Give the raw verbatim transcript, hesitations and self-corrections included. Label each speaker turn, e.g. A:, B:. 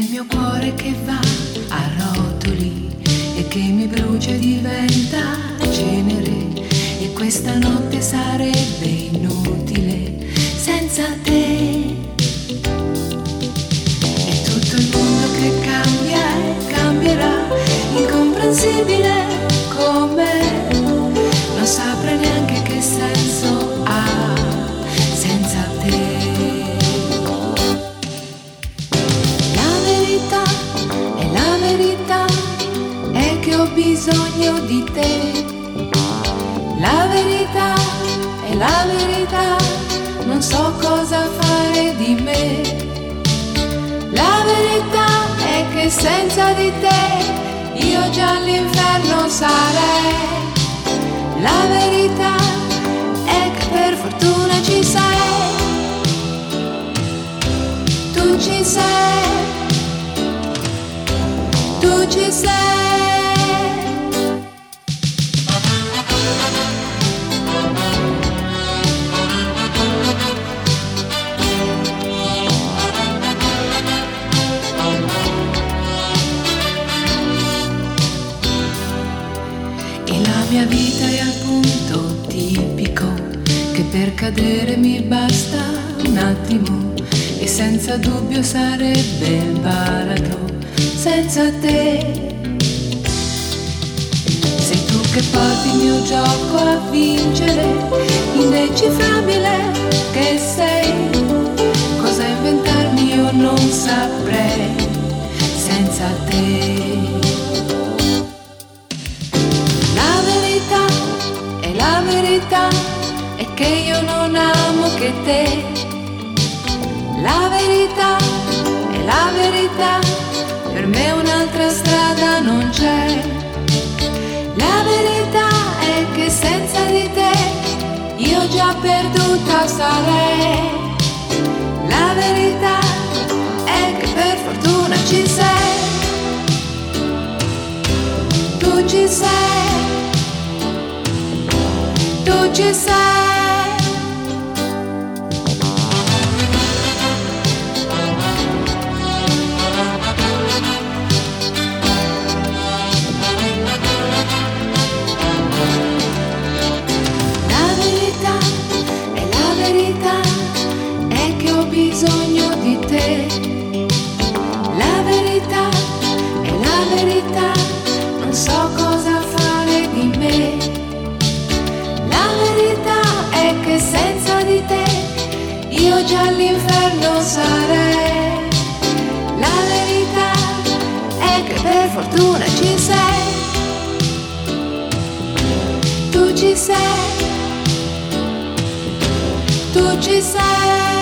A: il mio cuore che va a rotoli e che mi brucia e diventa cenere, e questa notte sarebbe inutile senza te. È tutto il mondo che cambia e cambierà, incomprensibile come, non saprei neanche che senso ha senza te. Ho bisogno di te, la verità è la verità, non so cosa fare di me. La verità è che senza di te io già all'inferno sarei. La verità è che per fortuna ci sei, tu ci sei, tu ci sei. La mia vita è al punto tipico che per cadere mi basta un attimo, e senza dubbio sarebbe il baratro senza te. Sei tu che porti il mio gioco a vincere, indecifrabile che sei. Cosa inventarmi io non saprei senza te. La verità è che io non amo che te. La verità è la verità, per me un'altra strada non c'è. La verità è che senza di te io già perduta sarei. La verità è che per fortuna ci sei, tu ci sei, tu ci sei. La verità è la verità, è che ho bisogno di te. La verità è la verità, non so cosa fare di me. La verità è che senza di te io già all'inferno sarei. La verità è che per fortuna ci sei, tu ci sei, tu ci sei.